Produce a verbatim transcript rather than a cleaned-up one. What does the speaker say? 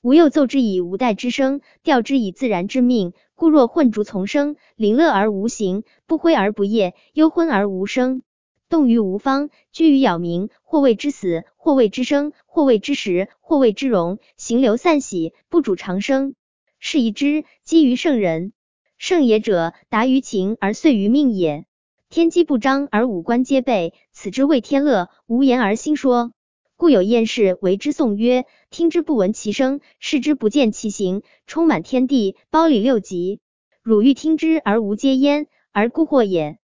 吾又奏之以无代之生，调之以自然之命，故若混逐从生，临乐而无形，不辉而不业，忧昏而无声，动于无方，居于杳冥，或谓之死，或谓之生，或谓之时，或谓之荣，行流散喜，不主长生。是以之，基于圣人。圣也者，达于情而遂于命也。天机不彰而五官皆备，此之谓天乐，无言而心说。故有厌士为之颂曰：听之不闻其声，视之不见其形，充满天地，包理六极。汝欲听之而无皆焉，而故惑也。